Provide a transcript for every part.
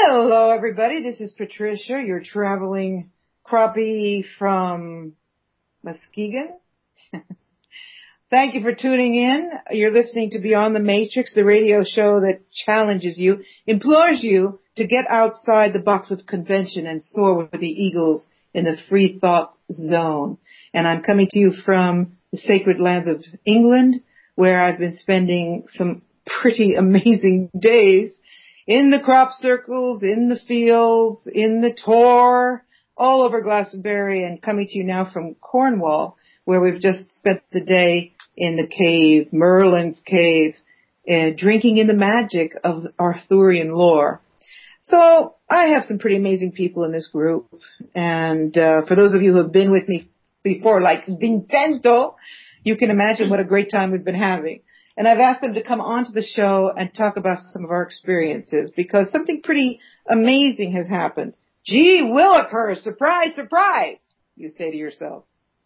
Hello, everybody. This is Patricia, your traveling crappie from Muskegon. Thank you for tuning in. You're listening to Beyond the Matrix, the radio show that challenges you, implores you to get outside the box of convention and soar with the eagles in the free thought zone. And I'm coming to you from the sacred lands of England, where I've been spending some pretty amazing days in the crop circles, in the fields, in the Tor, all over Glastonbury, and coming to you now from Cornwall, where we've just spent the day in the cave, Merlin's cave, drinking in the magic of Arthurian lore. So I have some pretty amazing people in this group, and for those of you who have been with me before, like Vincenzo, you can imagine what a great time we've been having. And I've asked them to come onto the show and talk about some of our experiences because something pretty amazing has happened. Gee willikers, surprise, surprise, you say to yourself.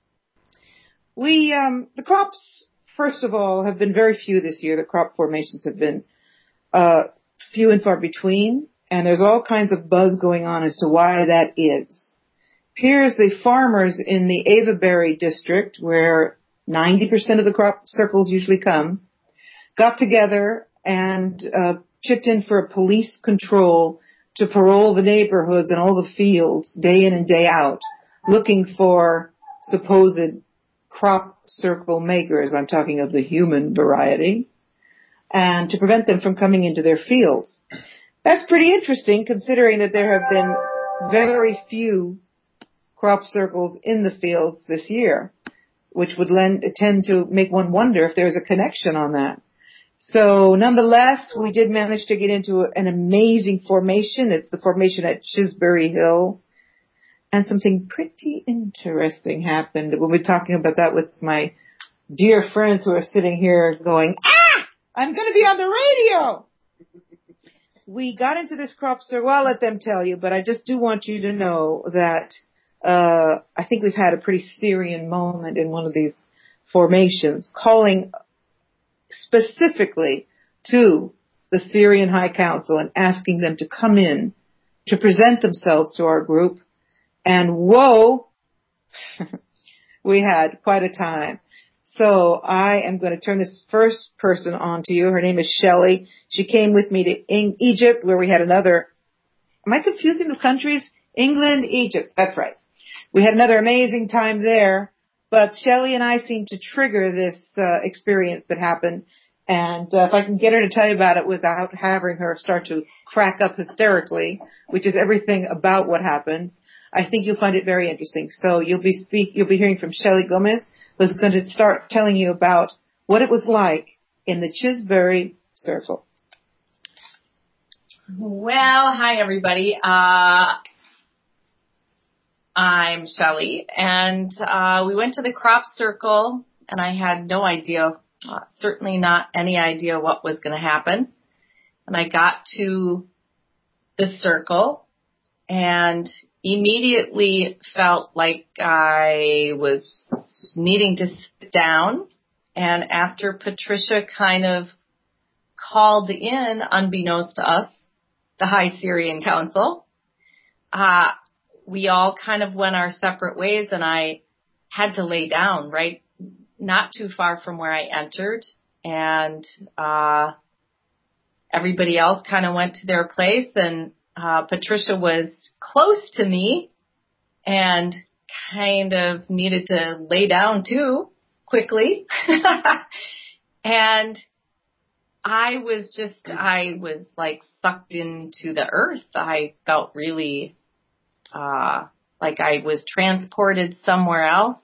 The crops, first of all, have been very few this year. The crop formations have been few and far between, and there's all kinds of buzz going on as to why that is. Here's the farmers in the Avaberry district, where 90% of the crop circles usually come, got together and chipped in for a police control to parole the neighborhoods and all the fields day in and day out, looking for supposed crop circle makers. I'm talking of the human variety, and to prevent them from coming into their fields. That's pretty interesting, considering that there have been very few crop circles in the fields this year, which would tend to make one wonder if there's a connection on that. So nonetheless, we did manage to get into an amazing formation. It's the formation at Chisbury Hill. And something pretty interesting happened. We'll be talking about that with my dear friends who are sitting here going, I'm going to be on the radio. We got into this crop circle. Well, I'll let them tell you, but I just do want you to know that I think we've had a pretty Syrian moment in one of these formations, calling specifically to the Syrian High Council and asking them to come in to present themselves to our group. And whoa, we had quite a time. So I am going to turn this first person on to you. Her name is Shelley. She came with me to Egypt, where we had another, am I confusing the countries? England, Egypt. That's right. We had another amazing time there. But Shelley and I seemed to trigger this experience that happened. And if I can get her to tell you about it without having her start to crack up hysterically, which is everything about what happened, I think you'll find it very interesting. So you'll be hearing from Shelley Gomez, who's going to start telling you about what it was like in the Chisbury Circle. Well, hi everybody. I'm Shelley, and we went to the crop circle, and I had no idea, certainly not any idea what was going to happen. And I got to the circle and immediately felt like I was needing to sit down. And after Patricia kind of called in, unbeknownst to us, the High Syrian Council, we all kind of went our separate ways, and I had to lay down, right, not too far from where I entered, and everybody else kind of went to their place, and Patricia was close to me and kind of needed to lay down too quickly. And I was like sucked into the earth. I felt really like I was transported somewhere else.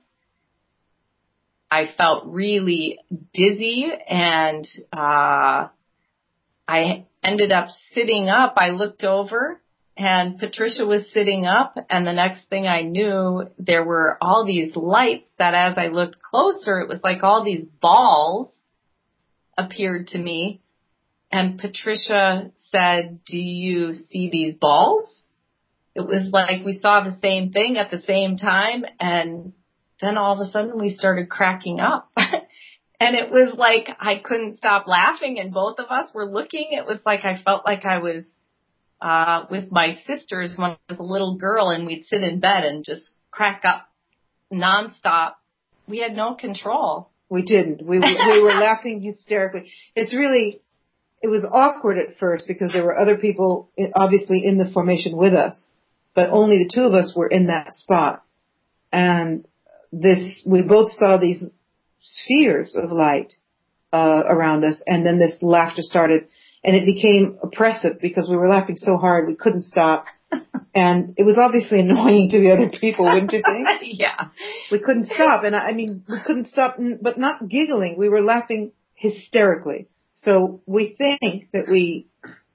I felt really dizzy, and I ended up sitting up. I looked over, and Patricia was sitting up, and the next thing I knew, there were all these lights that as I looked closer, it was like all these balls appeared to me, and Patricia said, "Do you see these balls?" It was like we saw the same thing at the same time, and then all of a sudden we started cracking up. And it was like I couldn't stop laughing, and both of us were looking. It was like I felt like I was with my sisters when I was a little girl, and we'd sit in bed and just crack up nonstop. We had no control. We didn't. We were laughing hysterically. It was awkward at first because there were other people obviously in the formation with us, but only the two of us were in that spot. And we both saw these spheres of light around us, and then this laughter started, and it became oppressive because we were laughing so hard we couldn't stop. And it was obviously annoying to the other people, wouldn't you think? Yeah. We couldn't stop. And I mean, we couldn't stop, but not giggling. We were laughing hysterically. So we think that we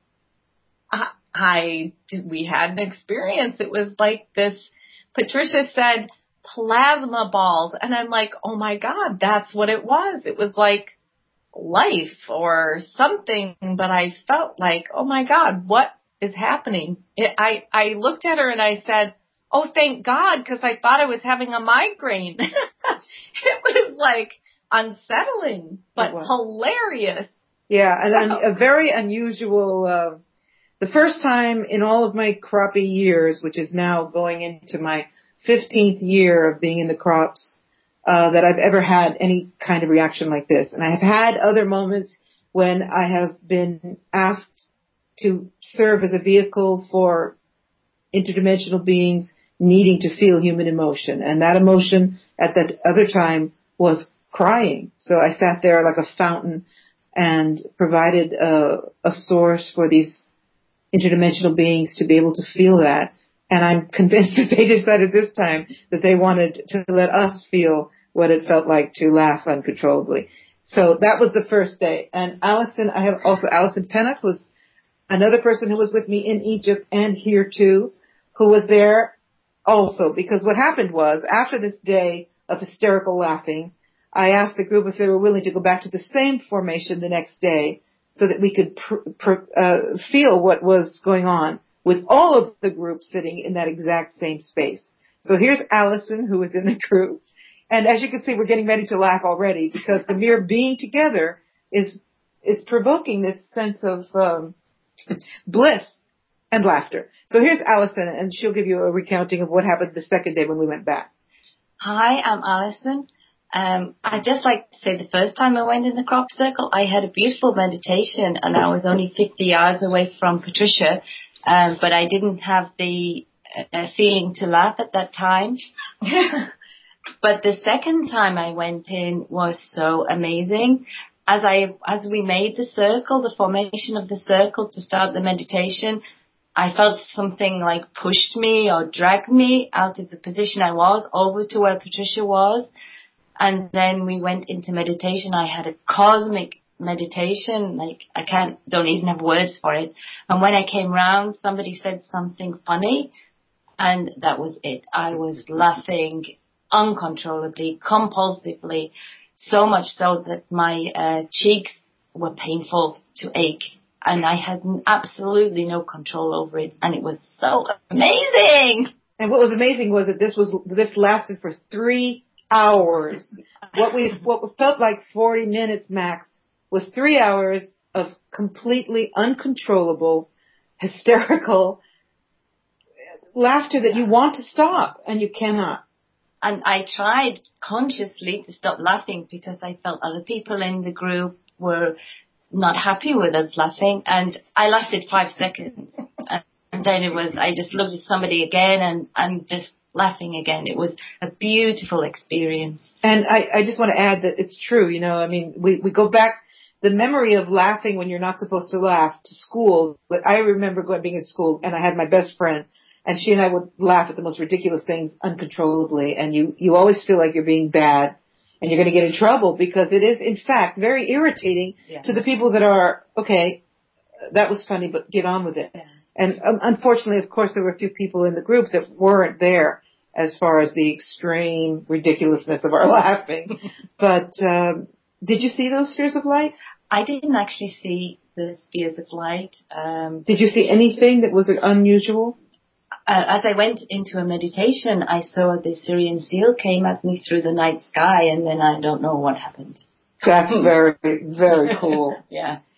had an experience. It was like this, Patricia said, plasma balls. And I'm like, oh my God, that's what it was. It was like life or something. But I felt like, oh my God, what is happening? I looked at her and I said, oh, thank God, because I thought I was having a migraine. It was like unsettling, but hilarious. Yeah, and a very unusual, the first time in all of my crappie years, which is now going into my 15th year of being in the crops, that I've ever had any kind of reaction like this. And I have had other moments when I have been asked to serve as a vehicle for interdimensional beings needing to feel human emotion. And that emotion at that other time was crying. So I sat there like a fountain and provided a source for these interdimensional beings to be able to feel that. And I'm convinced that they decided this time that they wanted to let us feel what it felt like to laugh uncontrollably. So that was the first day. And Alison Pennock was another person who was with me in Egypt and here too, who was there also. Because what happened was, after this day of hysterical laughing, I asked the group if they were willing to go back to the same formation the next day so that we could feel what was going on with all of the group sitting in that exact same space. So here's Alison, who was in the group. And as you can see, we're getting ready to laugh already because the mere being together is provoking this sense of bliss and laughter. So here's Alison, and she'll give you a recounting of what happened the second day when we went back. Hi, I'm Alison. I'd just like to say the first time I went in the crop circle, I had a beautiful meditation, and I was only 50 yards away from Patricia, but I didn't have the feeling to laugh at that time. But the second time I went in was so amazing. As we made the circle, the formation of the circle to start the meditation, I felt something like pushed me or dragged me out of the position I was over to where Patricia was. And then we went into meditation. I had a cosmic meditation, like don't even have words for it. And when I came round, somebody said something funny, and that was it. I was laughing uncontrollably, compulsively, so much so that my cheeks were painful to ache, and I had absolutely no control over it, and it was so amazing. And what was amazing was that this lasted for 3 hours. What felt like 40 minutes max was 3 hours of completely uncontrollable, hysterical laughter that you want to stop and you cannot. And I tried consciously to stop laughing because I felt other people in the group were not happy with us laughing. And I lasted 5 seconds. And then I just looked at somebody again and just laughing again. It was a beautiful experience. And I just want to add that it's true. You know, I mean, we go back, the memory of laughing when you're not supposed to laugh to school. But I remember being in school and I had my best friend. And she and I would laugh at the most ridiculous things uncontrollably. And you always feel like you're being bad and you're going to get in trouble because it is, in fact, very irritating to the people that are, okay, that was funny, but get on with it. Yeah. And unfortunately, of course, there were a few people in the group that weren't there as far as the extreme ridiculousness of our laughing. But did you see those spheres of light? I didn't actually see the spheres of light. Did you see anything that was unusual? As I went into a meditation, I saw the Syrian seal came at me through the night sky, and then I don't know what happened. That's very, very cool. Yeah.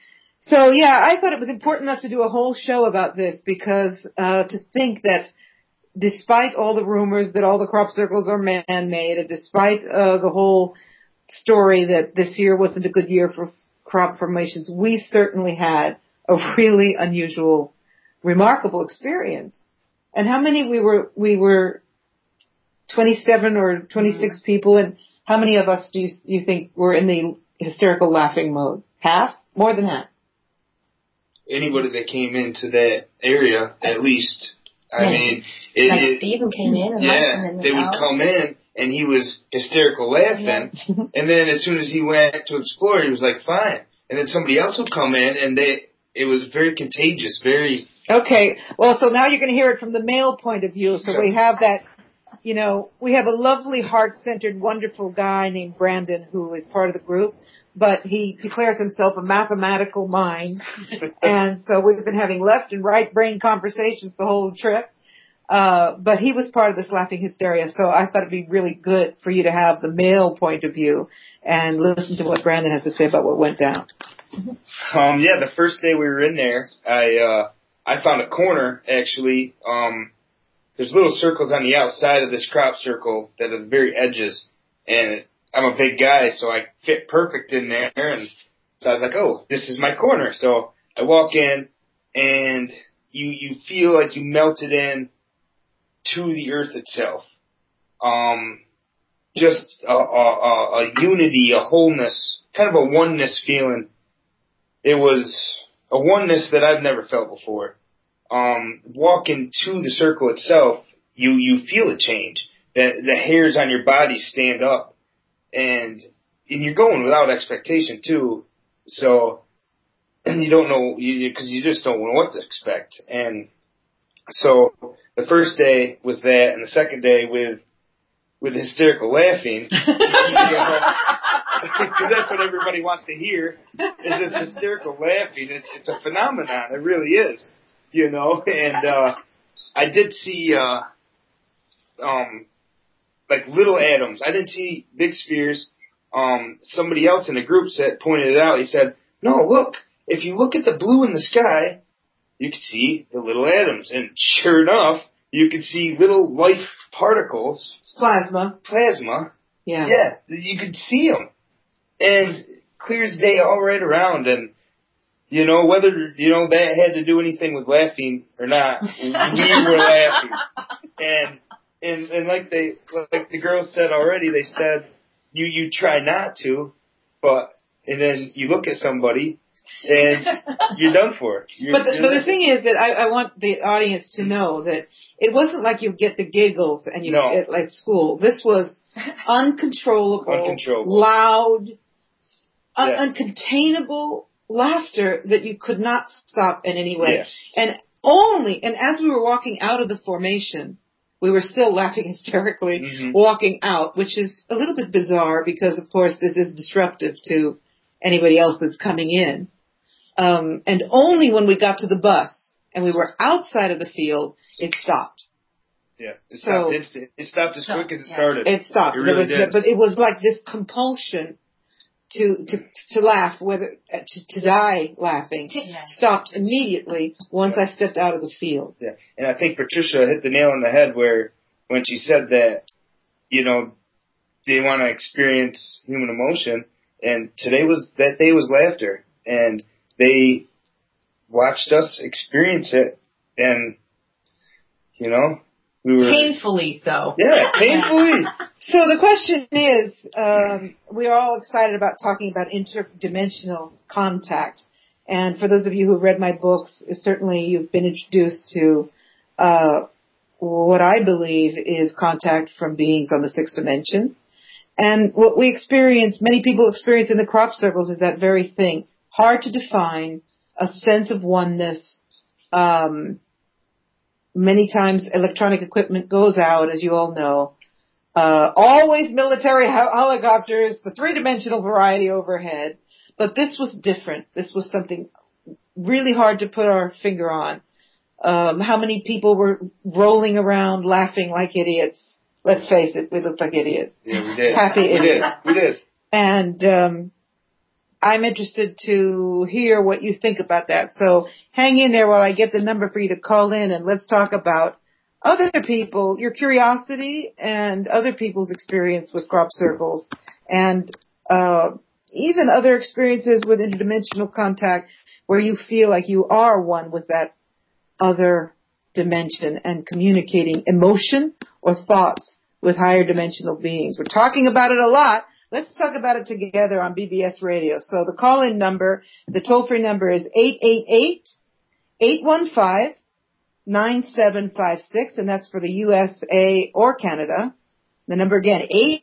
So yeah, I thought it was important enough to do a whole show about this because to think that despite all the rumors that all the crop circles are man-made, and despite the whole story that this year wasn't a good year for crop formations, we certainly had a really unusual, remarkable experience. And how many we were 27 or 26 people, and how many of us do you think were in the hysterical laughing mode? Half? More than half? Anybody that came into that area, at least. I mean, Stephen came in and they would come in and he was hysterical laughing, and then as soon as he went to explore, he was like fine, and then somebody else would come in and it was very contagious, very. Okay, well, so now you're going to hear it from the male point of view. So we have that, we have a lovely, heart-centered, wonderful guy named Brandon who is part of the group. But he declares himself a mathematical mind. And so we've been having left and right brain conversations the whole trip. But he was part of this laughing hysteria. So I thought it'd be really good for you to have the male point of view and listen to what Brandon has to say about what went down. The first day we were in there, I found a corner, actually. There's little circles on the outside of this crop circle that are the very edges. And I'm a big guy, so I fit perfect in there, and so I was like, oh, this is my corner. So I walk in, and you feel like you melted in to the earth itself. Just a unity, a wholeness, kind of a oneness feeling. It was a oneness that I've never felt before. Walking to the circle itself, you feel a change. The hairs on your body stand up. And you're going without expectation too, so you don't know, because you just don't know what to expect. And so the first day was that, and the second day with hysterical laughing, because that's what everybody wants to hear, is this hysterical laughing. It's a phenomenon, it really is, And I did see like little atoms. I didn't see big spheres. Somebody else in the group pointed it out. He said, no, look, if you look at the blue in the sky, you can see the little atoms. And sure enough, you can see little light particles. Plasma. Yeah. Yeah, you could see them. And clear as day all right around. And, whether, that had to do anything with laughing or not, we were laughing. And like the girls said already, they said you try not to, and then you look at somebody and you're done for. But the thing is that I want the audience to know that it wasn't like you get the giggles and get like school. This was uncontrollable. Loud, uncontainable laughter that you could not stop in any way. Yeah. And as we were walking out of the formation, we were still laughing hysterically walking out, which is a little bit bizarre because, of course, this is disruptive to anybody else that's coming in. And only when we got to the bus and we were outside of the field, it stopped. Yeah, it stopped as quick as it started. It stopped. It really did. But it was like this compulsion to laugh, to die laughing, stopped immediately once I stepped out of the field. Yeah, and I think Patricia hit the nail on the head when she said that, they want to experience human emotion, and that day was laughter, and they watched us experience it, and, we were painfully so. Yeah, painfully. So the question is, we are all excited about talking about interdimensional contact. And for those of you who have read my books, certainly you've been introduced to what I believe is contact from beings on the sixth dimension. And what many people experience in the crop circles is that very thing. Hard to define, a sense of oneness. Many times electronic equipment goes out, as you all know. Always military helicopters, the three-dimensional variety overhead. But this was different. This was something really hard to put our finger on. How many people were rolling around laughing like idiots? Let's face it, we looked like idiots. Yeah, we did. Happy idiots. We did. And I'm interested to hear what you think about that. So hang in there while I get the number for you to call in, and let's talk about other people, your curiosity and other people's experience with crop circles, and even other experiences with interdimensional contact where you feel like you are one with that other dimension and communicating emotion or thoughts with higher dimensional beings. We're talking about it a lot. Let's talk about it together on BBS Radio. So the call-in number, the toll-free number is 888-815-9756, and that's for the USA or Canada. The number again,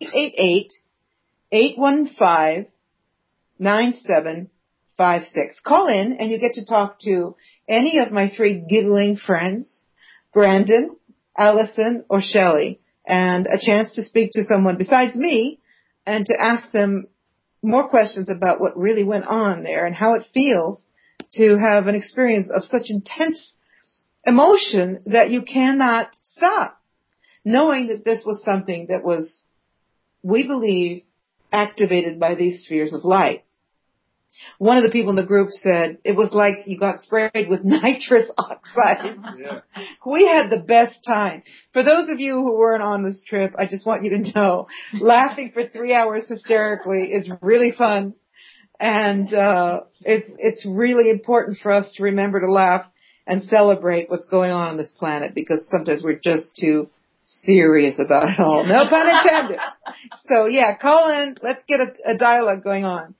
888-815-9756. Call in and you get to talk to any of my three giggling friends, Brandon, Allison, or Shelley, and a chance to speak to someone besides me and to ask them more questions about what really went on there and how it feels to have an experience of such intense emotion that you cannot stop, knowing that this was something that was, we believe, activated by these spheres of light. One of the people in the group said it was like you got sprayed with nitrous oxide. Yeah. We had the best time. For those of you who weren't on this trip, I just want you to know, laughing for 3 hours hysterically is really fun. And it's really important for us to remember to laugh and celebrate what's going on this planet, because sometimes we're just too serious about it all. No pun intended. So yeah, call in. Let's get a dialogue going on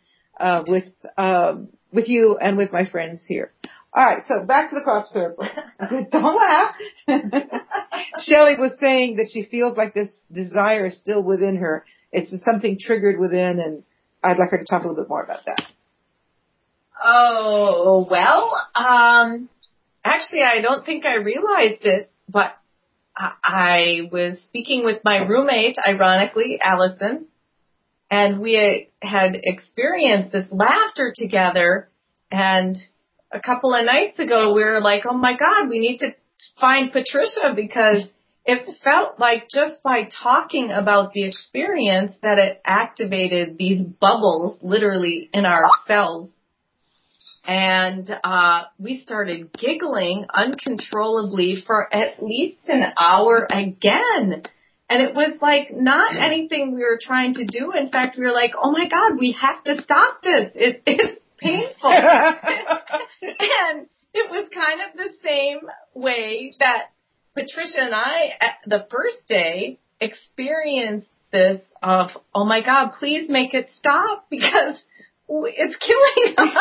with you and with my friends here. All right, so back to the crop circle. Don't laugh. Shelley was saying that she feels like this desire is still within her. It's something triggered within, and I'd like her to talk a little bit more about that. Oh, well, actually, I don't think I realized it, but I was speaking with my roommate, ironically, Allison, and we had experienced this laughter together, and a couple of nights ago, we were like, oh my God, we need to find Patricia, because it felt like just by talking about the experience that it activated these bubbles literally in our cells. And we started giggling uncontrollably for at least an hour again. And it was like not anything we were trying to do. In fact, we were like, oh my God, we have to stop this. It's painful. And it was kind of the same way that Patricia and I, the first day, experienced this of, oh my God, please make it stop, because it's killing us.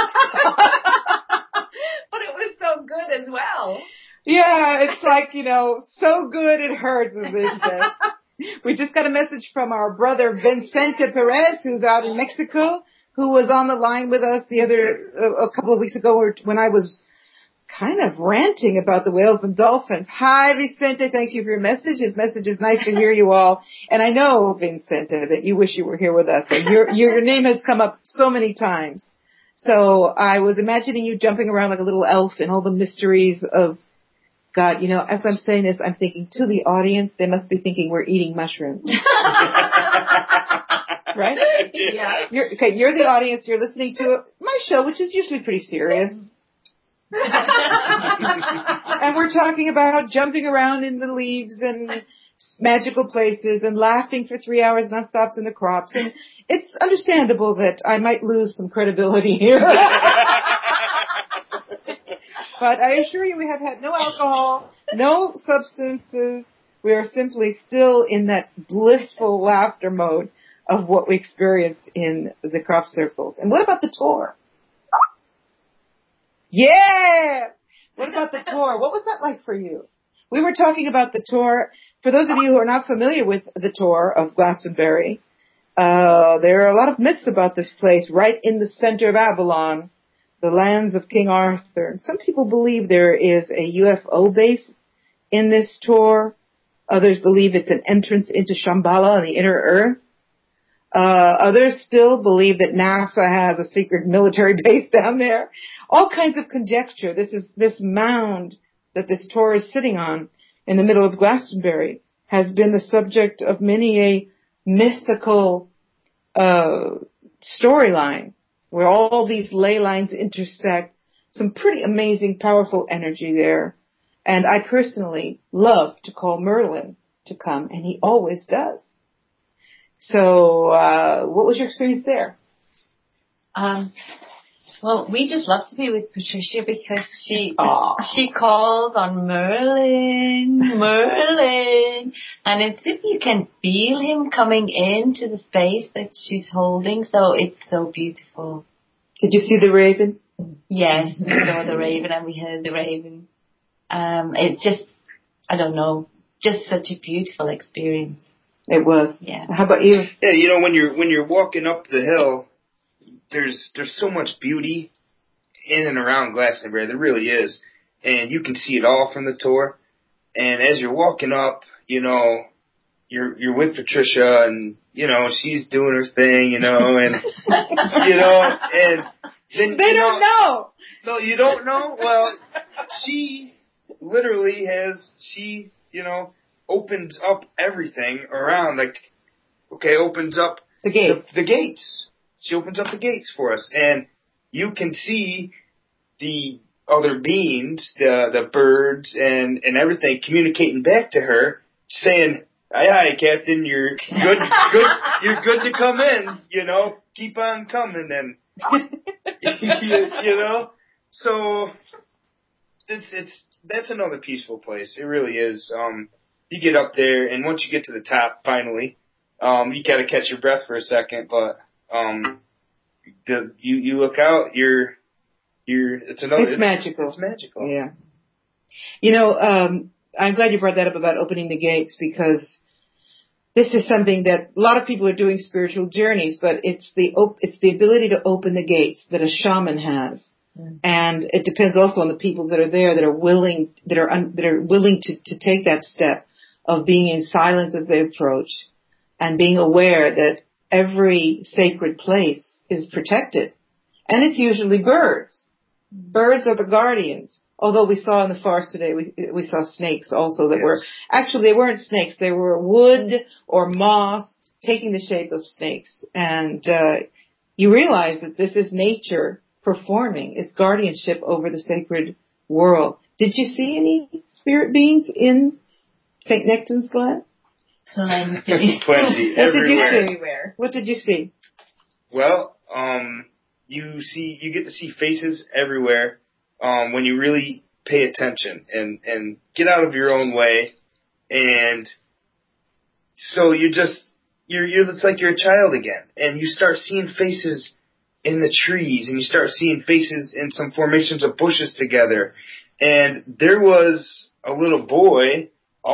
But it was so good as well. Yeah, it's like, so good it hurts, as they say. We just got a message from our brother Vicente Perez, who's out in Mexico, who was on the line with us a couple of weeks ago when I was kind of ranting about the whales and dolphins. Hi, Vicente. Thank you for your message. His message is nice to hear you all. And I know, Vicente, that you wish you were here with us. And your name has come up so many times. So I was imagining you jumping around like a little elf in all the mysteries of God. As I'm saying this, I'm thinking to the audience, they must be thinking we're eating mushrooms. Right? Yeah. You're the audience. You're listening to my show, which is usually pretty serious. And we're talking about jumping around in the leaves and magical places and laughing for 3 hours nonstop in the crops. And it's understandable that I might lose some credibility here. But I assure you we have had no alcohol, no substances. We are simply still in that blissful laughter mode of what we experienced in the crop circles. And what about the tour? Yeah! What about the tour? What was that like for you? We were talking about the tour. For those of you who are not familiar with the tour of Glastonbury, there are a lot of myths about this place right in the center of Avalon, the lands of King Arthur. Some people believe there is a UFO base in this tour. Others believe it's an entrance into Shambhala on the inner earth. Others still believe that NASA has a secret military base down there. All kinds of conjecture. This mound that this tour is sitting on in the middle of Glastonbury has been the subject of many a mythical storyline. where all these ley lines intersect. Some pretty amazing, powerful energy there. And I personally love to call Merlin to come, and he always does. So, what was your experience there? Well, we just love to be with Patricia because she calls on Merlin, and it's if you can feel him coming into the space that she's holding, so it's so beautiful. Did you see the raven? Yes, we saw the raven and we heard the raven. It's just, I don't know, just such a beautiful experience. It was. Yeah. How about you? Yeah, you know, when you're walking up the hill, there's so much beauty in and around Glastonbury. There really is. And you can see it all from the tour. And as you're walking up, you know, you're with Patricia and, you know, she's doing her thing, you know, and, you know, and then, they don't know. No, you don't know? Well, she literally you know, opens up everything around, like, okay, opens up the gate. The gates. She opens up the gates for us, and you can see the other beings, the birds and everything communicating back to her, saying, aye, Captain, you're good, you're good to come in, you know, keep on coming, and, you know, so that's another peaceful place. It really is. You get up there, and once you get to the top, finally, you gotta catch your breath for a second, but, you look out, it's magical. It's magical. Yeah. You know, I'm glad you brought that up about opening the gates, because this is something that a lot of people are doing spiritual journeys, but it's the ability to open the gates that a shaman has. Mm. And it depends also on the people that are there that are willing to take that step of being in silence as they approach and being aware that every sacred place is protected. And it's usually birds. Birds are the guardians. Although we saw in the forest today, we saw snakes also that were, actually they weren't snakes, they were wood or moss taking the shape of snakes. And you realize that this is nature performing its guardianship over the sacred world. Did you see any spirit beings in St. Nectan's Glen? Plenty. Plenty. Everywhere. What did you see? Well, you get to see faces everywhere, when you really pay attention and get out of your own way. And so it's like you're a child again, and you start seeing faces in the trees, and you start seeing faces in some formations of bushes together. And there was a little boy,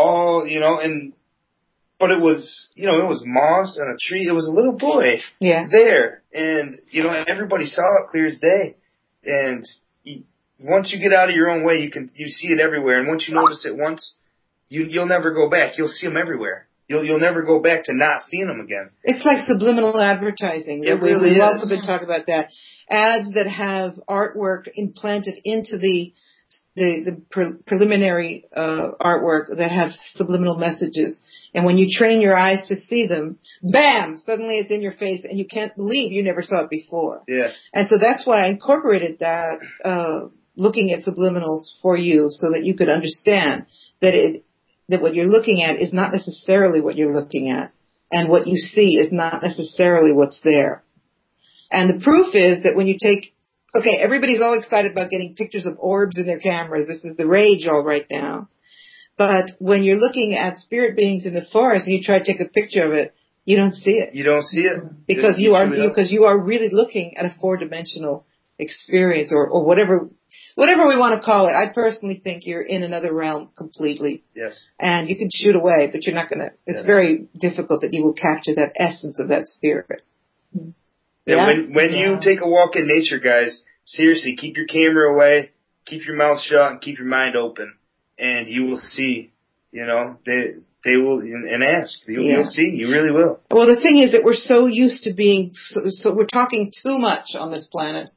but it was, it was moss and a tree. It was a little boy there. And, and everybody saw it clear as day. And once you get out of your own way, you see it everywhere. And once you notice it once, you'll never go back. You'll see them everywhere. You'll never go back to not seeing them again. It's like subliminal advertising. It really is. We've also been talking about that. Ads that have artwork implanted into the preliminary artwork that have subliminal messages. And when you train your eyes to see them, bam, suddenly it's in your face and you can't believe you never saw it before. Yeah. And so that's why I incorporated that, looking at subliminals for you so that you could understand that what you're looking at is not necessarily what you're looking at. And what you see is not necessarily what's there. And the proof is that when you everybody's all excited about getting pictures of orbs in their cameras. This is the rage all right now. But when you're looking at spirit beings in the forest and you try to take a picture of it, you don't see it. You don't see it. Because you are really looking at a four-dimensional experience or whatever we want to call it. I personally think you're in another realm completely. Yes. And you can shoot away, but you're not going to, it's very difficult that you will capture that essence of that spirit. Yeah. When you take a walk in nature, guys, seriously, keep your camera away, keep your mouth shut, and keep your mind open, and you will see, they will, and ask. You'll see. You really will. Well, the thing is that we're so used to being, so we're talking too much on this planet.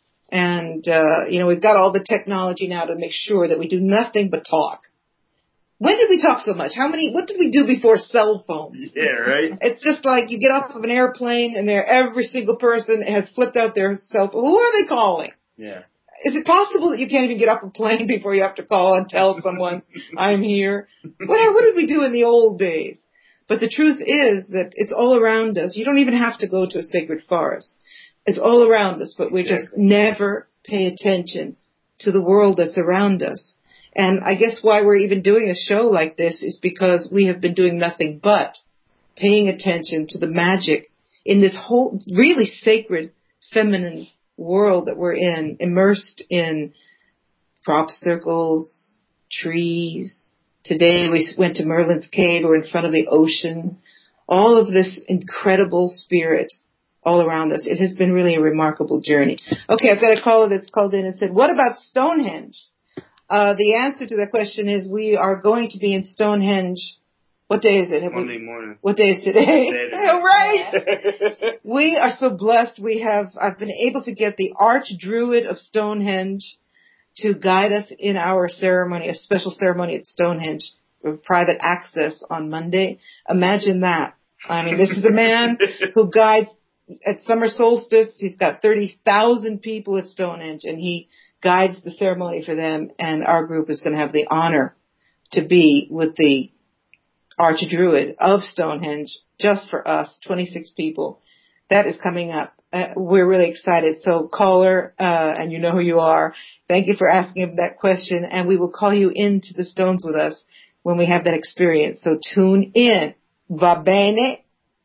And, we've got all the technology now to make sure that we do nothing but talk. When did we talk so much? What did we do before cell phones? Yeah, right? It's just like you get off of an airplane and every single person has flipped out their cell phone. Who are they calling? Yeah. Is it possible that you can't even get off a plane before you have to call and tell someone, I'm here? What did we do in the old days? But the truth is that it's all around us. You don't even have to go to a sacred forest. It's all around us, but we just never pay attention to the world that's around us. And I guess why we're even doing a show like this is because we have been doing nothing but paying attention to the magic in this whole really sacred feminine world that we're in, immersed in crop circles, trees. Today we went to Merlin's Cave. We're in front of the ocean. All of this incredible spirit all around us. It has been really a remarkable journey. Okay, I've got a caller that's called in and said, what about Stonehenge? The answer to that question is we are going to be in Stonehenge. What day is it? Monday morning. What day is today? Right. We are so blessed. I've been able to get the Archdruid of Stonehenge to guide us in our ceremony, a special ceremony at Stonehenge with private access on Monday. Imagine that. I mean, this is a man who guides at summer solstice. He's got 30,000 people at Stonehenge, and he guides the ceremony for them, and our group is going to have the honor to be with the Archdruid of Stonehenge just for us, 26 people. That is coming up. We're really excited. So caller, and you know who you are, thank you for asking that question, and we will call you into the stones with us when we have that experience. So tune in. Va bene?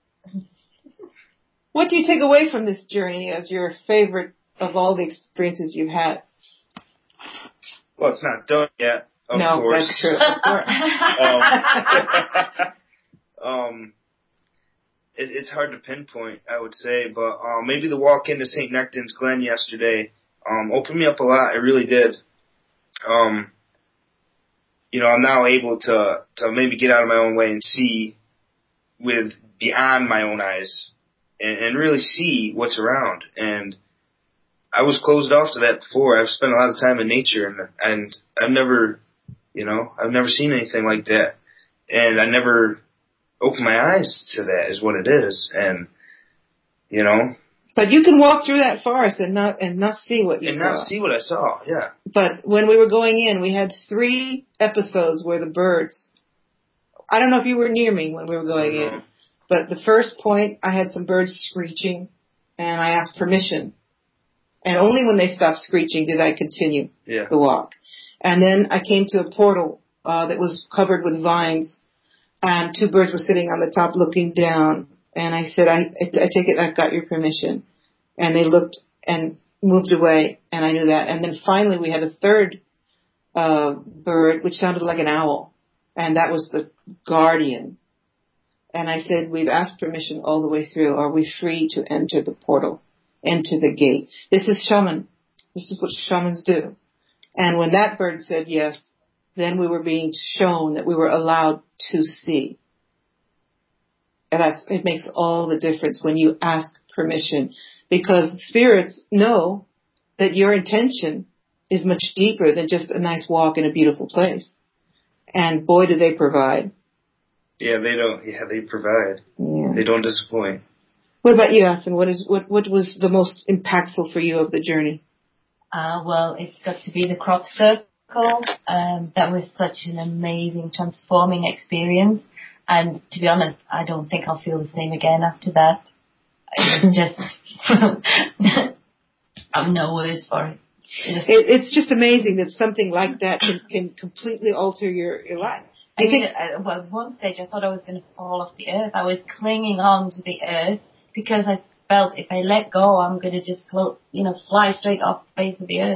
What do you take away from this journey as your favorite of all the experiences you've had? Well, it's not done yet, of no, course. That's true. Of course. It's hard to pinpoint, I would say, but maybe the walk into St. Nectan's Glen yesterday opened me up a lot. It really did. I'm now able to maybe get out of my own way and see with beyond my own eyes and really see what's around. And I was closed off to that before. I've spent a lot of time in nature, and I've never seen anything like that. And I never opened my eyes to that, is what it is. And, But you can walk through that forest and not see what you saw. And not see what I saw, yeah. But when we were going in, we had 3 episodes where the birds, I don't know if you were near me when we were going in, but the first point, I had some birds screeching, and I asked permission. And only when they stopped screeching did I continue the walk. And then I came to a portal that was covered with vines, and 2 birds were sitting on the top looking down. And I said, I take it I've got your permission. And they looked and moved away, and I knew that. And then finally we had a 3rd bird, which sounded like an owl, and that was the guardian. And I said, we've asked permission all the way through. Are we free to enter the portal, enter the gate? This is shaman. This is what shamans do. And when that bird said yes, then we were being shown that we were allowed to see. And it makes all the difference when you ask permission, because spirits know that your intention is much deeper than just a nice walk in a beautiful place. And boy, do they provide. Yeah, they don't. Yeah, they provide. Yeah. They don't disappoint. What about you, Alison? What was the most impactful for you of the journey? Well, it's got to be the crop circle. That was such an amazing, transforming experience. And to be honest, I don't think I'll feel the same again after that. It was just, I have no words for it. It's just amazing that something like that can completely alter your life. I mean, at one stage I thought I was going to fall off the earth. I was clinging on to the earth because I felt if I let go, I'm going to just float, fly straight off the face of the earth.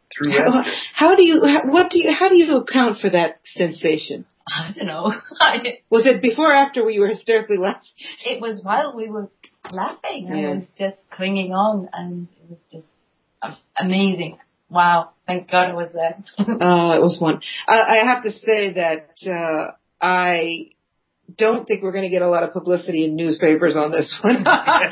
How do you account for that sensation? I don't know. Was it before or after you were hysterically laughing? It was while we were laughing. Yeah. I was just clinging on, and it was just amazing. Wow. Thank God I was there. It was one. I have to say that I don't think we're going to get a lot of publicity in newspapers on this one.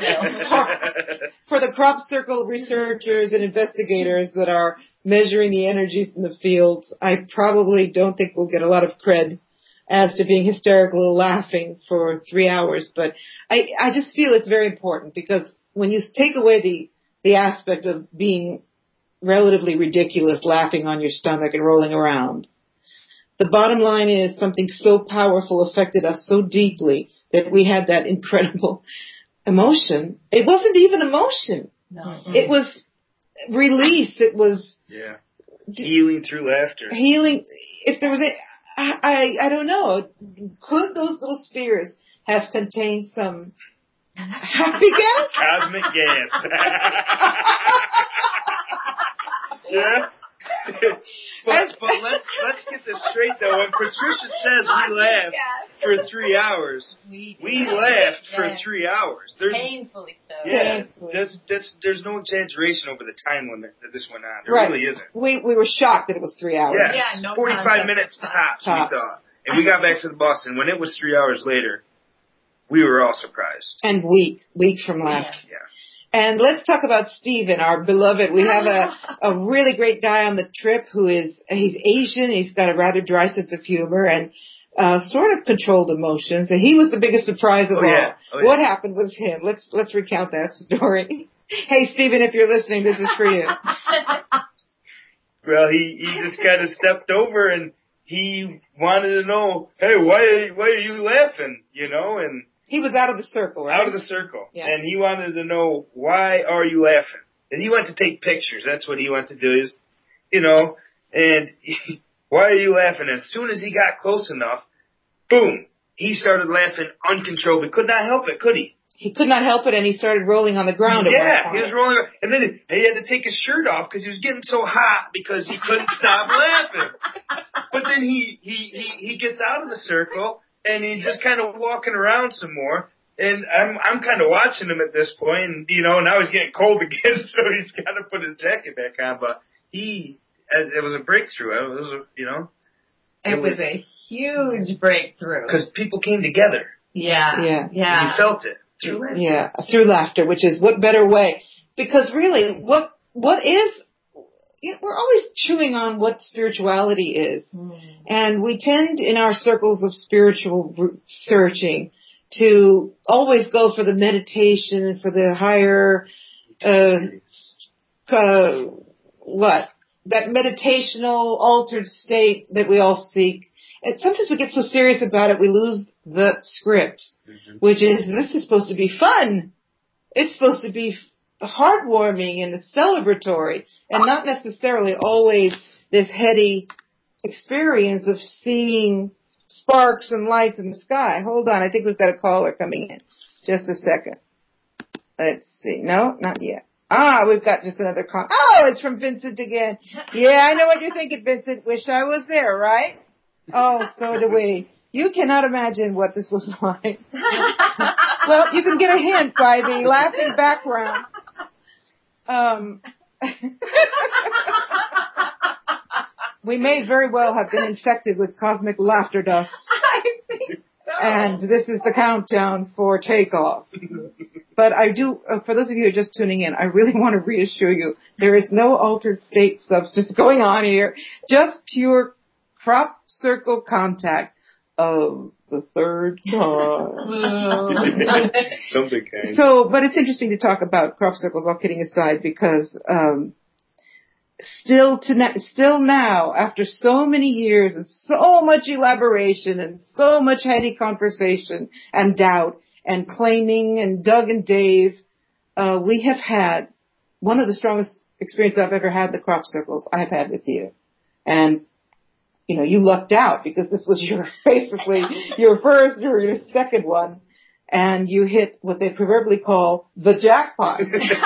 For the crop circle researchers and investigators that are measuring the energies in the fields, I probably don't think we'll get a lot of cred as to being hysterical laughing for 3 hours, but I just feel it's very important because when you take away the aspect of being relatively ridiculous, laughing on your stomach and rolling around, the bottom line is something so powerful affected us so deeply that we had that incredible emotion. It wasn't even emotion. No. It was release. It was healing through laughter. Healing. If there was I don't know. Could those little spheres have contained some happy gas? Cosmic gas. Yeah. but let's get this straight though. When Patricia says we laughed for 3 hours, we laughed for 3 hours. Painfully so. Yeah, there's no exaggeration over the time limit that this went on. There really isn't. We were shocked that it was 3 hours. Yeah, no 45 minutes tops, we thought. And we got back to the bus, and when it was 3 hours later, we were all surprised. And weak from laughter. Yeah. And let's talk about Stephen, our beloved. We have a really great guy on the trip he's Asian. He's got a rather dry sense of humor and sort of controlled emotions. And he was the biggest surprise of all. Yeah. What happened with him? Let's recount that story. Hey, Stephen, if you're listening, this is for you. Well, he just kind of stepped over and he wanted to know, hey, why are you laughing? You know, and he was out of the circle, right? Out of the circle. Yeah. And he wanted to know, why are you laughing? And he went to take pictures. That's what he went to do is, why are you laughing? And as soon as he got close enough, boom, he started laughing uncontrollably. Could not help it, could he? He could not help it, and he started rolling on the ground. Yeah, he was rolling. And then he had to take his shirt off because he was getting so hot because he couldn't stop laughing. But then he gets out of the circle. And he's just kind of walking around some more, and I'm kind of watching him at this point, and now he's getting cold again, so he's got to put his jacket back on. But it was a breakthrough. It was a huge breakthrough because people came together. Yeah. You felt it through laughter. Yeah, through laughter, which is what better way? Because really, what is? We're always chewing on what spirituality is. And we tend in our circles of spiritual searching to always go for the meditation and for the higher, that meditational altered state that we all seek. And sometimes we get so serious about it, we lose the script, which is, this is supposed to be fun. It's supposed to be heartwarming and celebratory, and not necessarily always this heady experience of seeing sparks and lights in the sky. Hold on, I think we've got a caller coming in. Just a second. Let's see. No, not yet. We've got just another call. Oh, it's from Vincent again. Yeah, I know what you're thinking, Vincent. Wish I was there, right? Oh, so do we. You cannot imagine what this was like. Well, you can get a hint by the laughing background. We may very well have been infected with cosmic laughter dust. I think so. And this is the countdown for takeoff. But I do, for those of you who are just tuning in, I really want to reassure you, there is no altered state substance going on here. Just pure crop circle contact of the third kind. Some big kind. So, but it's interesting to talk about crop circles, all kidding aside, because still now, after so many years and so much elaboration and so much heady conversation and doubt and claiming and Doug and Dave, we have had one of the strongest experiences I've ever had, the crop circles I've had with you. And you lucked out because this was basically your first or your second one, and you hit what they proverbially call the jackpot.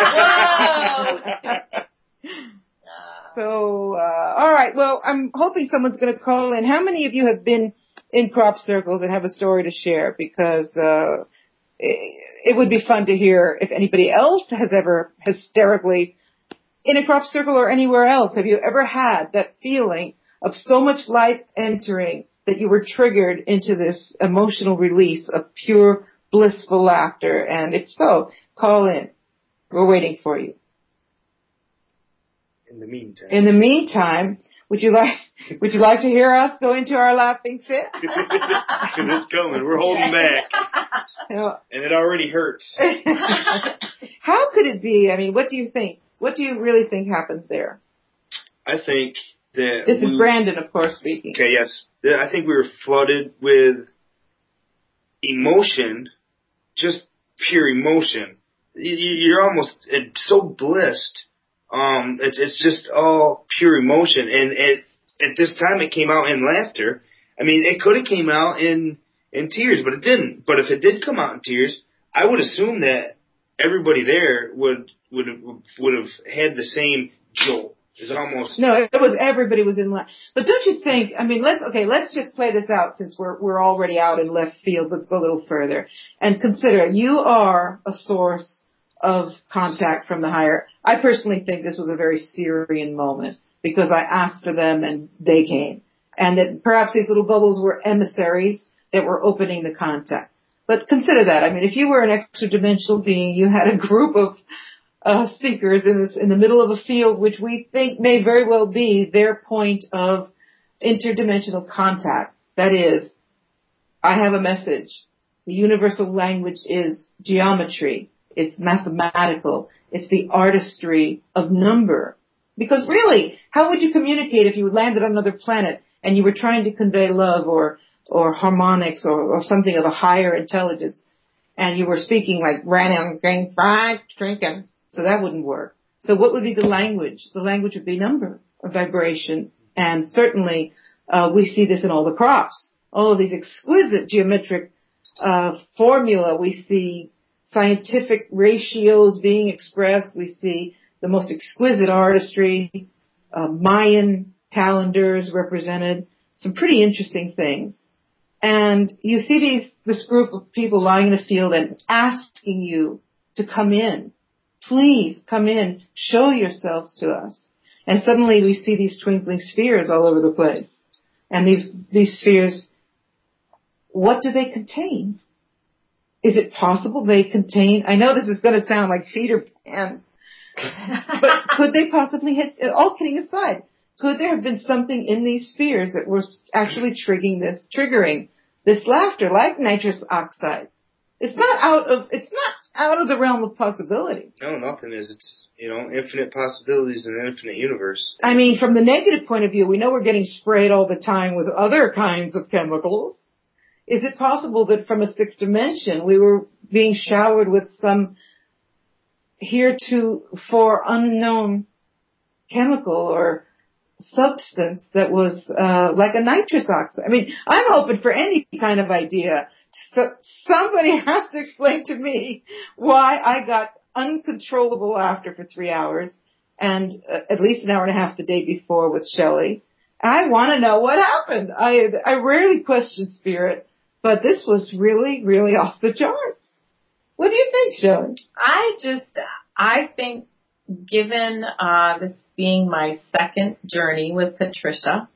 So, all right. Well, I'm hoping someone's going to call in. How many of you have been in crop circles and have a story to share? Because it would be fun to hear if anybody else has ever hysterically in a crop circle or anywhere else. Have you ever had that feeling of so much light entering that you were triggered into this emotional release of pure, blissful laughter? And if so, call in. We're waiting for you. In the meantime, Would you like to hear us go into our laughing fit? It's coming. We're holding back. And it already hurts. How could it be? I mean, what do you think? What do you really think happened there? I think that this is Brandon, of course, speaking. Okay, yes. I think we were flooded with emotion, just pure emotion. You're almost so blissed. It's just all pure emotion. And at this time, it came out in laughter. I mean, it could have came out in tears, but it didn't. But if it did come out in tears, I would assume that everybody there would have had the same jolt. It's almost no. It was everybody was in left. But don't you think? I mean, let's just play this out since we're already out in left field. Let's go a little further and consider you are a source of contact from the higher. I personally think this was a very Syrian moment because I asked for them and they came, and that perhaps these little bubbles were emissaries that were opening the contact. But consider that. I mean, if you were an extra-dimensional being, you had a group of seekers in the middle of a field, which we think may very well be their point of interdimensional contact. That is, I have a message. The universal language is geometry. It's mathematical. It's the artistry of number. Because really, how would you communicate if you landed on another planet and you were trying to convey love or harmonics or something of a higher intelligence, and you were speaking like random, getting fried, drinking? So that wouldn't work. So what would be the language? The language would be number, a vibration. And certainly, we see this in all the crops. All of these exquisite geometric, formula. We see scientific ratios being expressed. We see the most exquisite artistry, Mayan calendars represented, some pretty interesting things. And you see this group of people lying in a field and asking you to come in. Please come in, show yourselves to us. And suddenly we see these twinkling spheres all over the place. And these spheres, what do they contain? Is it possible they contain, I know this is going to sound like Peter Pan, but could they possibly all kidding aside, could there have been something in these spheres that was actually triggering this laughter like nitrous oxide? It's not out of the realm of possibility. No, nothing is. It's, infinite possibilities in an infinite universe. I mean, from the negative point of view, we know we're getting sprayed all the time with other kinds of chemicals. Is it possible that from a sixth dimension, we were being showered with some heretofore unknown chemical or substance that was like a nitrous oxide? I mean, I'm open for any kind of idea. So somebody has to explain to me why I got uncontrollable laughter for 3 hours and at least an hour and a half the day before with Shelley. I want to know what happened. I rarely question spirit, but this was really, really off the charts. What do you think, Shelley? I think given this being my second journey with Patricia,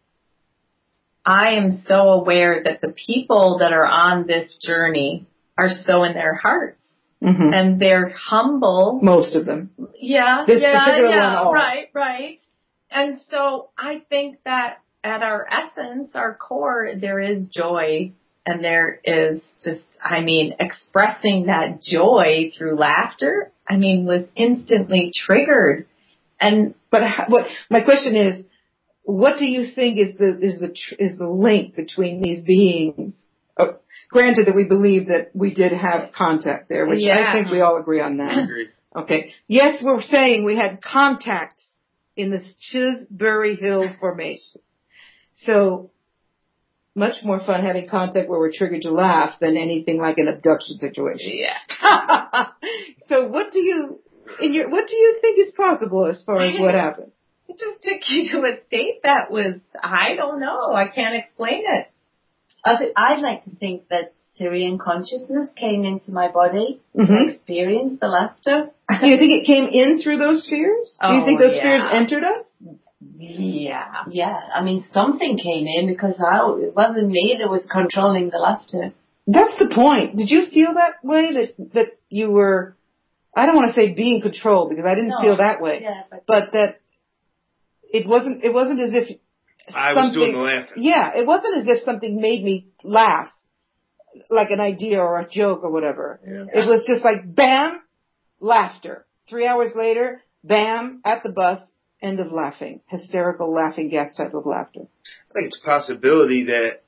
I am so aware that the people that are on this journey are so in their hearts. Mm-hmm. And they're humble. Most of them. Yeah. This particular one all. Right. And so I think that at our essence, our core, there is joy. And there is just, expressing that joy through laughter, was instantly triggered. But my question is, what do you think is the link between these beings? Oh, granted that we believe that we did have contact there, which I think we all agree on that. I agree. Okay. Yes, we're saying we had contact in the Chisbury Hill Formation. So much more fun having contact where we're triggered to laugh than anything like an abduction situation. Yeah. So what do you think is possible as far as what happened? It just took you to a state that was, I don't know, I can't explain it. I'd like to think that Syrian consciousness came into my body to experience the laughter. Do you think it came in through those spheres? Do you think those spheres entered us? Yeah. Yeah, something came in because it wasn't me that was controlling the laughter. That's the point. Did you feel that way, that you were, I don't want to say being controlled because I didn't feel that way, but that it wasn't as if I was doing the laughing. Yeah, it wasn't as if something made me laugh, like an idea or a joke or whatever. Yeah. It was just like, bam, laughter. 3 hours later, bam, at the bus, end of laughing. Hysterical laughing gas type of laughter. I think it's a possibility that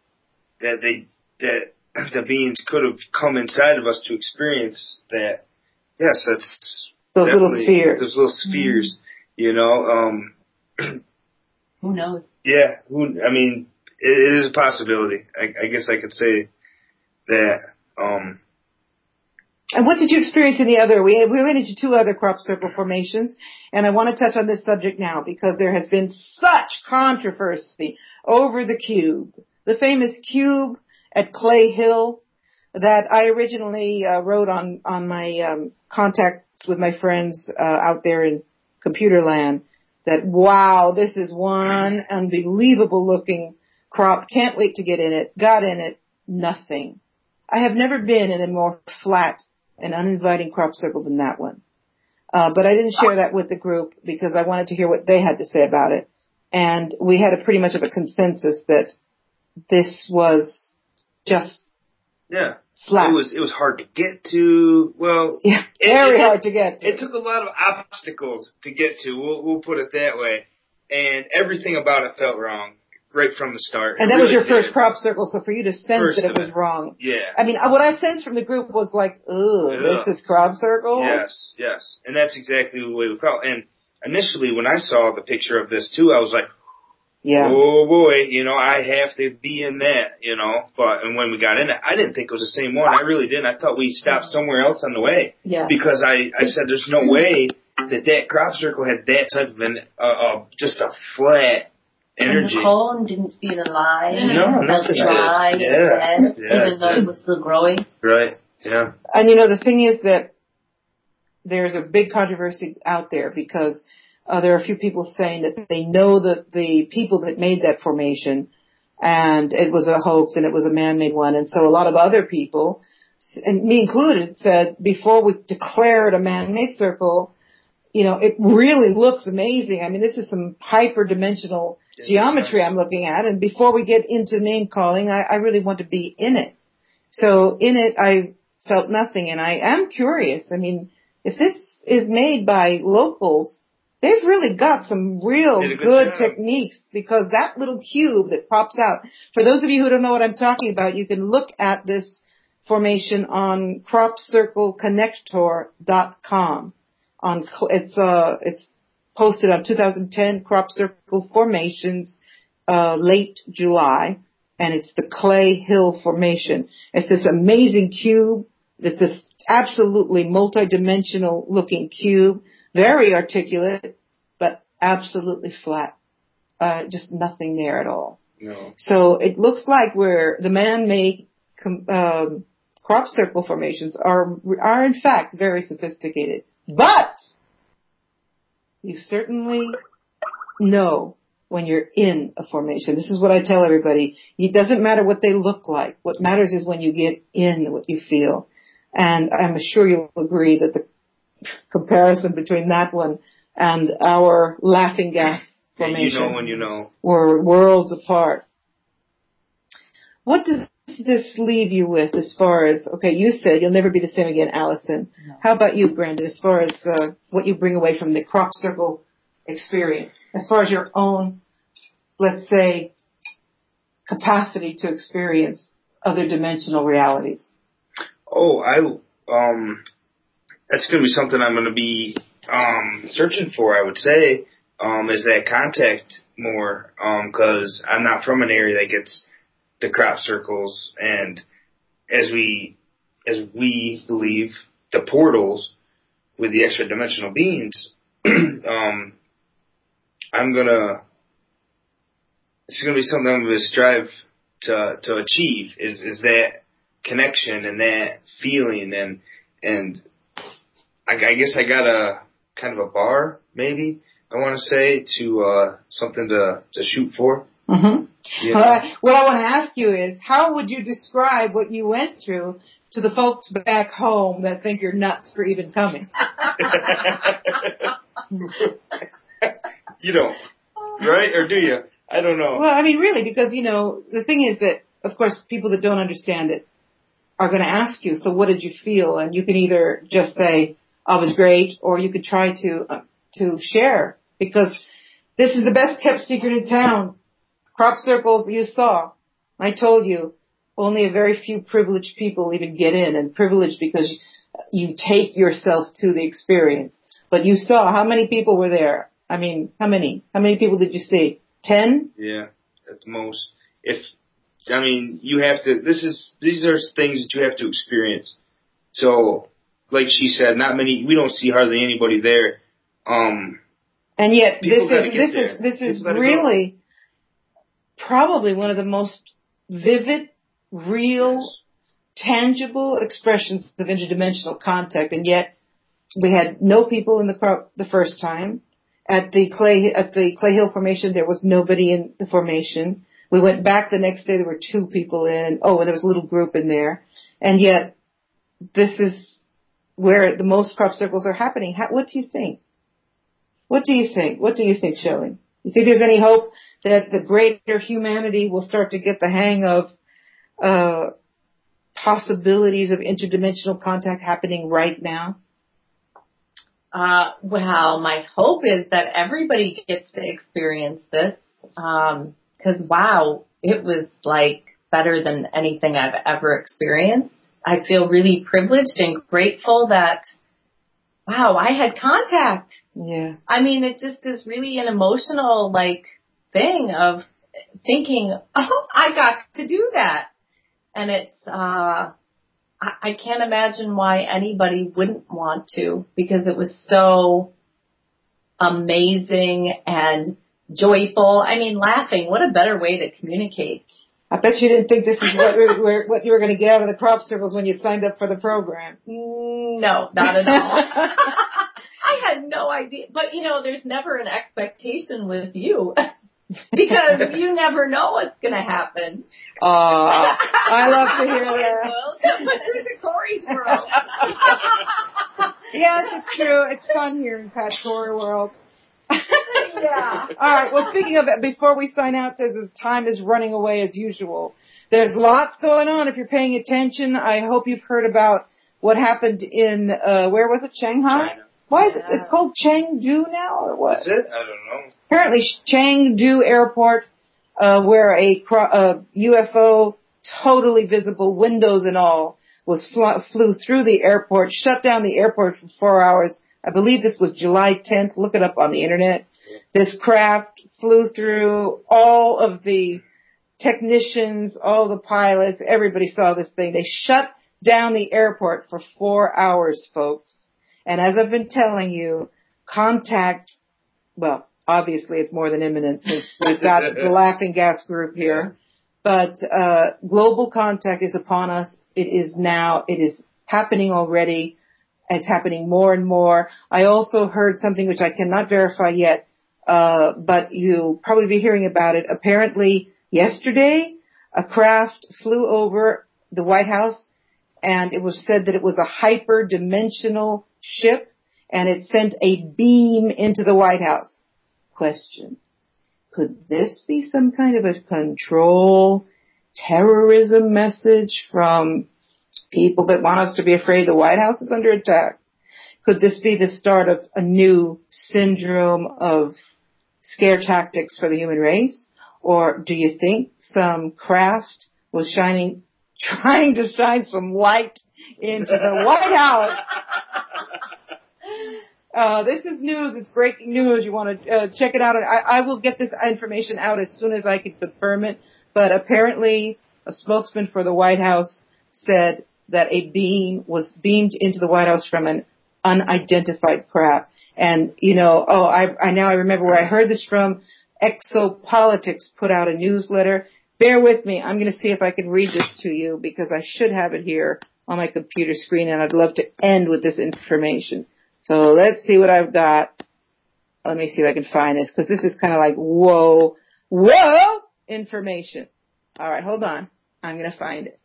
the beings could have come inside of us to experience that. Yes, that's those little spheres. Those little spheres, you know. Who knows? Yeah, I mean, it is a possibility. I guess I could say that. And what did you experience in the other? We went into 2 other crop circle formations, and I want to touch on this subject now because there has been such controversy over the cube, the famous cube at Clay Hill that I originally wrote on my contacts with my friends out there in computer land. That, wow, this is one unbelievable looking crop. Can't wait to get in it. Got in it. Nothing. I have never been in a more flat and uninviting crop circle than that one. But I didn't share that with the group because I wanted to hear what they had to say about it. And we had a pretty much of a consensus that this was just flat. It was hard to get to. Well, yeah, very hard to get to. It took a lot of obstacles to get to. We'll put it that way. And everything about it felt wrong right from the start. And that was your first crop circle, so for you to sense that it was wrong. Yeah. I mean, what I sensed from the group was like, this is crop circle? Yes. And that's exactly the way we felt. And initially, when I saw the picture of this too, I was like, oh boy, you know, I have to be in that, you know. And when we got in it, I didn't think it was the same one. I really didn't. I thought we stopped somewhere else on the way. Yeah. Because I said there's no way that crop circle had that type of just a flat energy. And the corn didn't feel alive. No, nothing. Dry. Even though it was still growing. Right. Yeah. And you know, the thing is that there's a big controversy out there because there are a few people saying that they know that the people that made that formation and it was a hoax and it was a man-made one. And so a lot of other people, and me included, said before we declare it a man-made circle, you know, it really looks amazing. I mean, this is some hyper-dimensional geometry I'm looking at. And before we get into name calling, I really want to be in it. So in it, I felt nothing. And I am curious. I mean, if this is made by locals, they've really got some real good techniques because that little cube that pops out, for those of you who don't know what I'm talking about, you can look at this formation on cropcircleconnector.com. It's posted on 2010 Crop Circle Formations, late July, and it's the Clay Hill Formation. It's this amazing cube. It's this absolutely multi-dimensional looking cube, very articulate, but absolutely flat. Just nothing there at all. No. So it looks like the man-made crop circle formations are in fact very sophisticated. But you certainly know when you're in a formation. This is what I tell everybody. It doesn't matter what they look like. What matters is when you get in what you feel. And I'm sure you'll agree that the comparison between that one and our laughing gas formation you know when you know. Were worlds apart. What does this leave you with as far as, okay, you said you'll never be the same again, Allison. No. How about you, Brandon, as far as what you bring away from the crop circle experience, as far as your own, let's say, capacity to experience other dimensional realities? Oh, that's going to be something I'm going to be searching for, I would say, is that contact more, because I'm not from an area that gets the crop circles, and as we believe, the portals with the extra dimensional beings, it's gonna be something I'm gonna strive to achieve is that connection and that feeling, and I guess I got a kind of a bar, maybe I want to say, to something to shoot for. Mm-hmm. Yeah. What I want to ask you is, how would you describe what you went through to the folks back home that think you're nuts for even coming? You know, right? Or do you? I don't know. Well, I mean, really, because, the thing is that, of course, people that don't understand it are going to ask you, so what did you feel? And you can either just say, oh, it was great, or you could try to share, because this is the best kept secret in town. Crop circles you saw. I told you, only a very few privileged people even get in, and privileged because you take yourself to the experience. But you saw how many people were there. I mean, how many? How many people did you see? 10? Yeah, at the most. You have to, these are things that you have to experience. So, like she said, we don't see hardly anybody there. And yet, this is really probably one of the most vivid, real, tangible expressions of interdimensional contact, and yet we had no people in the crop the first time. At the Clay Hill Formation, there was nobody in the formation. We went back the next day, there were 2 people in. Oh, and there was a little group in there. And yet, this is where the most crop circles are happening. What do you think? What do you think? What do you think, Shelley? You think there's any hope that the greater humanity will start to get the hang of possibilities of interdimensional contact happening right now? Well, my hope is that everybody gets to experience this, because wow, it was like better than anything I've ever experienced. I feel really privileged and grateful that, wow, I had contact. Yeah. I mean, it just is really an emotional, thing of thinking, oh, I got to do that. And it's, I can't imagine why anybody wouldn't want to, because it was so amazing and joyful. I mean, laughing. What a better way to communicate. I bet you didn't think this is what you were going to get out of the crop circles when you signed up for the program. No, not at all. I had no idea. But, there's never an expectation with you. Because you never know what's going to happen. I love to hear that. Patricia Corey's world. Yes, it's true. It's fun here in Pat Corey world. Yeah. All right. Well, speaking of it, before we sign out, the time is running away as usual. There's lots going on. If you're paying attention, I hope you've heard about what happened in where was it? Shanghai. China. Why is it? It's called Chengdu now, or what? Is it? I don't know. Apparently, Chengdu Airport, where a UFO, totally visible, windows and all, flew through the airport, shut down the airport for 4 hours. I believe this was July 10th. Look it up on the internet. This craft flew through. All of the technicians, all the pilots, everybody saw this thing. They shut down the airport for 4 hours, folks. And as I've been telling you, contact, well, obviously it's more than imminent since we've got the laughing gas group here. But global contact is upon us. It is now. It is happening already. It's happening more and more. I also heard something which I cannot verify yet, but you'll probably be hearing about it. Apparently, yesterday, a craft flew over the White House, and it was said that it was a hyperdimensional ship, and it sent a beam into the White House. Question. Could this be some kind of a control terrorism message from people that want us to be afraid the White House is under attack? Could this be the start of a new syndrome of scare tactics for the human race? Or do you think some craft was trying to shine some light into the White House? This is news. It's breaking news. You want to check it out. I will get this information out as soon as I can confirm it. But apparently a spokesman for the White House said that a beam was beamed into the White House from an unidentified craft. And, I now remember where I heard this from. Exopolitics put out a newsletter. Bear with me. I'm going to see if I can read this to you because I should have it here on my computer screen, and I'd love to end with this information. So let's see what I've got. Let me see if I can find this because this is kind of like whoa information. All right, hold on. I'm going to find it.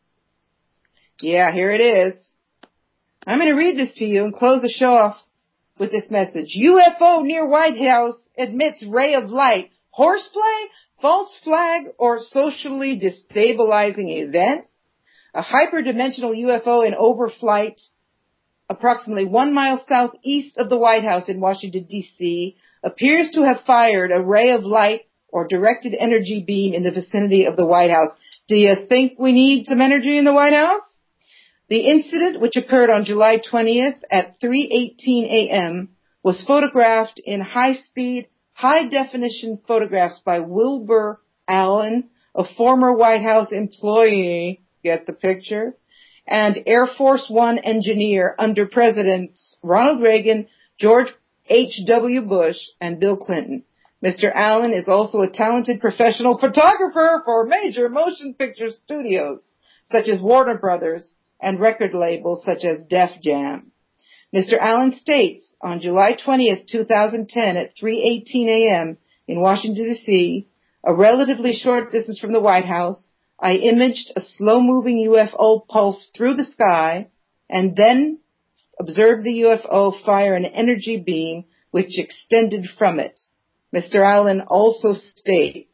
Yeah, here it is. I'm going to read this to you and close the show off with this message. UFO near White House admits ray of light. Horseplay, false flag, or socially destabilizing event? A hyperdimensional UFO in overflight approximately 1 mile southeast of the White House in Washington, D.C., appears to have fired a ray of light or directed energy beam in the vicinity of the White House. Do you think we need some energy in the White House? The incident, which occurred on July 20th at 3:18 a.m., was photographed in high-speed, high-definition photographs by Wilbur Allen, a former White House employee, get the picture, and Air Force One engineer under Presidents Ronald Reagan, George H.W. Bush, and Bill Clinton. Mr. Allen is also a talented professional photographer for major motion picture studios, such as Warner Brothers, and record labels such as Def Jam. Mr. Allen states, on July 20th, 2010 at 3:18 a.m. in Washington, D.C., a relatively short distance from the White House, I imaged a slow-moving UFO pulse through the sky and then observed the UFO fire an energy beam which extended from it. Mr. Allen also states,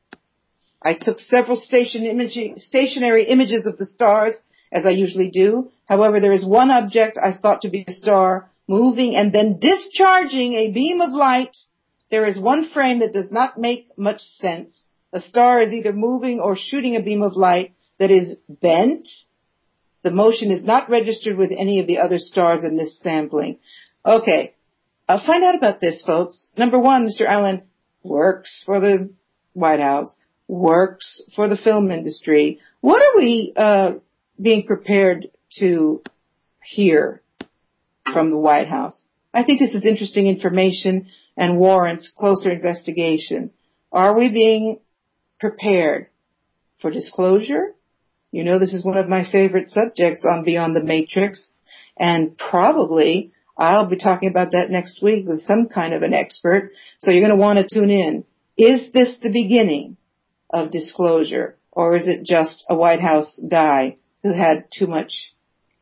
I took several stationary images of the stars, as I usually do. However, there is one object I thought to be a star moving and then discharging a beam of light. There is one frame that does not make much sense. A star is either moving or shooting a beam of light that is bent. The motion is not registered with any of the other stars in this sampling. Okay, find out about this, folks. Number one, Mr. Allen works for the White House, works for the film industry. What are we being prepared to hear from the White House? I think this is interesting information and warrants closer investigation. Are we being prepared for disclosure? You know, this is one of my favorite subjects on Beyond the Matrix, and probably I'll be talking about that next week with some kind of an expert, so you're going to want to tune in. Is this the beginning of disclosure, or is it just a White House guy who had too much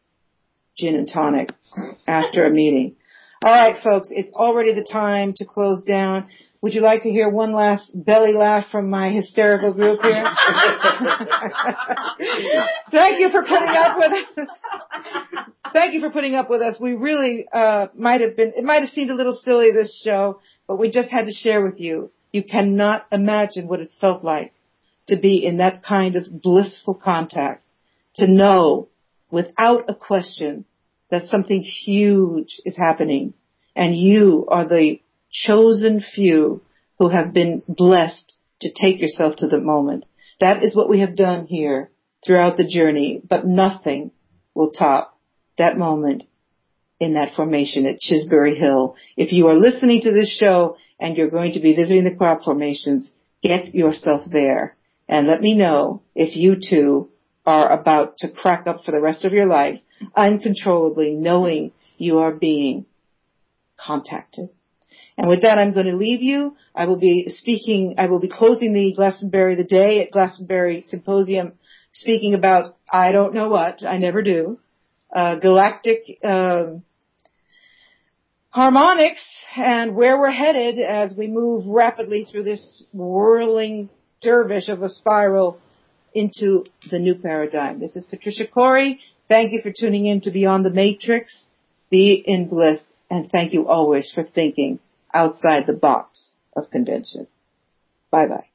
gin and tonic after a meeting? All right, folks, it's already the time to close down. Would you like to hear one last belly laugh from my hysterical group here? Thank you for putting up with us. Thank you for putting up with us. We really it might have seemed a little silly, this show, but we just had to share with you. You cannot imagine what it felt like to be in that kind of blissful contact, to know without a question that something huge is happening, and you are the chosen few who have been blessed to take yourself to the moment. That is what we have done here throughout the journey, but nothing will top that moment in that formation at Chisbury Hill. If you are listening to this show and you're going to be visiting the crop formations, get yourself there and let me know if you too are about to crack up for the rest of your life uncontrollably, knowing you are being contacted. And with that, I'm going to leave you. I will be closing the Glastonbury, the day at Glastonbury Symposium, speaking about, I don't know what, I never do, galactic harmonics and where we're headed as we move rapidly through this whirling dervish of a spiral into the new paradigm. This is Patricia Corey. Thank you for tuning in to Beyond the Matrix. Be in bliss, and thank you always for thinking outside the box of convention. Bye-bye.